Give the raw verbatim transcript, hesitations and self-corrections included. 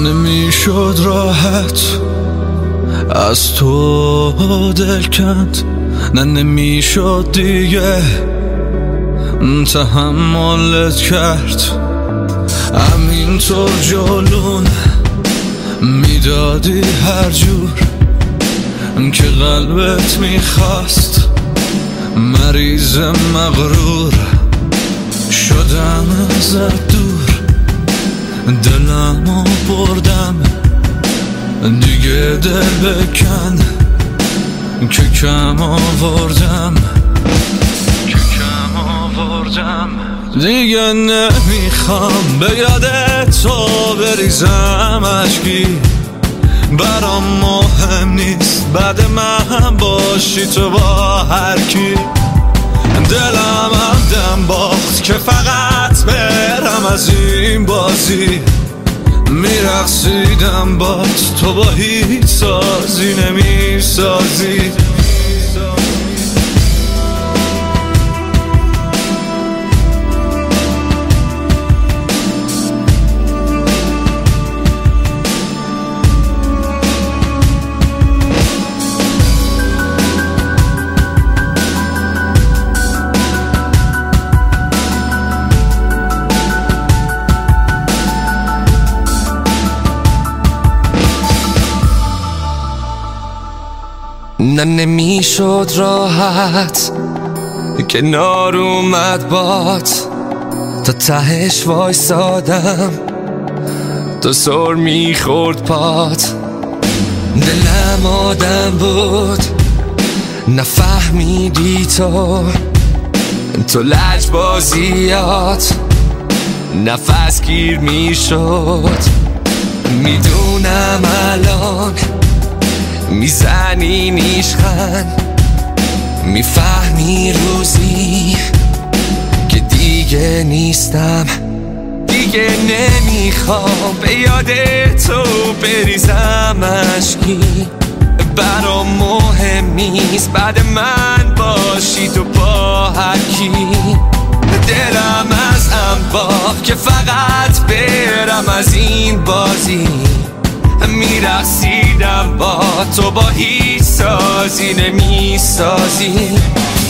نمیشد راحت از تو دل کند، نه نمیشد دیگه تحملت کرد. همینطور جلون میدادی هر جور که قلبت میخواست، مریض مغرور شدم ازت دور، دلمو بردم دیگه دل بکن که کم آوردم که کم آوردم دیگه نمیخوام به یاد تو بریزم اشکی، برام مهم نیست بعد من باشی تو با هر کی. دلم هم دم باخت که فقط برم از این بازی، میرقصیدم بات تو با هیچ سازی نمیسازی. نه نمیشد راحت کنار اومد بات، تا تهش وایسادم تا سر میخورد پات. دلم آدم بود نفهمیدی تو، تو لجبازیات نفس گیر میشد. میدونم الان میزنی نیشخند، میفهمی روزی که دیگه نیستم، دیگه نمیخوام به یاد تو بریزم اشکی، برام مهم نیست بعد من باشی تو با هر کی. دلم از هم باخت که فقط برم از این بازی، میرقصیدم با تو با هیچ سازی نمیسازی.